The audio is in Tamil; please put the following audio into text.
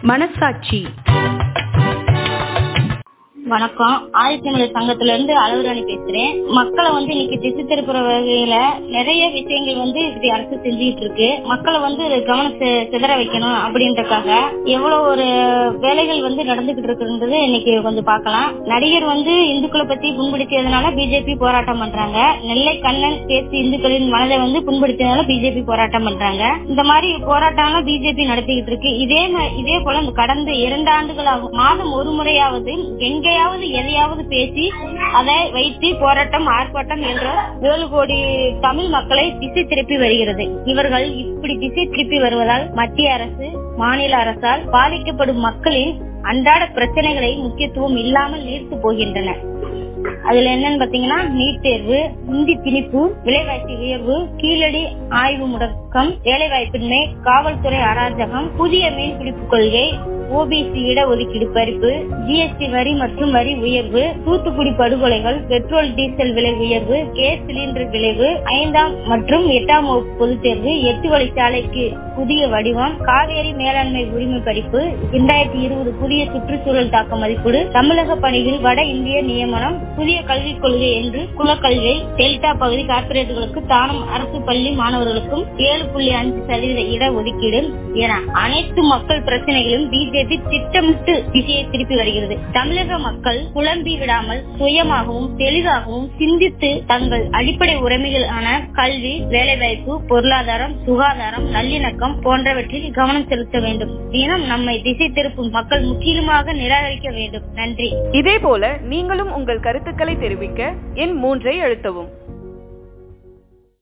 மனசாட்சி. வணக்கம். ஆதித்தமிழர் சங்கத்துல இருந்து அளவுராணி பேசுறேன். மக்களை இன்னைக்கு திசை திருப்புற வகையில நிறைய விஷயங்கள் இப்படி அரசு செஞ்சுட்டு இருக்கு. மக்களை கவனம் சிதற வைக்கணும் அப்படின்றக்காக எவ்வளவு ஒரு வேலைகள் நடந்துகிட்டு இருக்குன்றது இன்னைக்கு கொஞ்சம் பார்க்கலாம். நடிகர் இந்துக்களை பத்தி புண்படுத்தியதுனால பிஜேபி போராட்டம் பண்றாங்க. நெல்லை கண்ணன் பேசி இந்துக்களின் மனதை புண்படுத்தியதுனால பிஜேபி போராட்டம் பண்றாங்க. இந்த மாதிரி போராட்டம் பிஜேபி நடத்திக்கிட்டு இருக்கு. இதே போல கடந்த 2 ஆண்டுகளாக மாதம் ஒரு முறையாவது எங்கேயாவது எதையாவது பேசி அதை வைத்து போராட்டம் ஆர்ப்பாட்டம் என்ற 7 கோடி தமிழ் மக்களை திசை திருப்பி வருகிறது. இவர்கள் இப்படி திசை திருப்பி வருவதால் மத்திய அரசு மாநில அரசால் பாதிக்கப்படும் மக்களின் அன்றாட பிரச்சனைகளை முக்கியத்துவம் இல்லாமல் நீர்த்து போகின்றன. அதுல என்னன்னு பாத்தீங்கன்னா, நீட் தேர்வு, இந்தி திணிப்பு, விலைவாசி உயர்வு, கீழடி ஆய்வு முடக்கம், வேலைவாய்ப்பின்மை, காவல்துறை அராஜகம், புதிய மீன்பிடிப்பு கொள்கை, ஓபிசி இடஒதுக்கீடு பறிப்பு, ஜிஎஸ்டி வரி மற்றும் வரி உயர்வு, தூத்துக்குடி படுகொலைகள், பெட்ரோல் டீசல் விலை உயர்வு, கேஸ் சிலிண்டர் விளைவு, 5ஆம் மற்றும் 8ஆம் வகுப்பு பொதுத் தேர்வு, 8 வழிச்சாலைக்கு புதிய வடிவம், காவேரி மேலாண்மை உரிமை பறிப்பு, 2020 புதிய சுற்றுச்சூழல் தாக்க மதிப்பீடு, தமிழக பணியில் வட இந்திய நியமனம், புதிய கல்விக் கொள்கை என்று குலக்கல்வி, டெல்டா பகுதி கார்பரேட்டுகளுக்கு தானும் அரசு பள்ளி மாணவர்களுக்கும் 7.5% இடஒதுக்கீடு என அனைத்து மக்கள் பிரச்சனைகளும் பிஜேபி திட்டமிட்டு திசையை திருப்பி வருகிறது. தமிழக மக்கள் குழம்பி விடாமல் சுயமாகவும் தெளிவாகவும் சிந்தித்து தங்கள் அடிப்படை உரிமைகளான கல்வி, வேலைவாய்ப்பு, பொருளாதாரம், சுகாதாரம், நல்லிணக்கம் போன்றவற்றில் கவனம் செலுத்த வேண்டும். தினம் நம்மை திசை திருப்பும் மக்கள் முற்றிலுமாக நிராகரிக்க வேண்டும். நன்றி. இதே போல நீங்களும் உங்கள் கருத்துக்களை தெரிவிக்க எண் 3 அழுத்தவும்.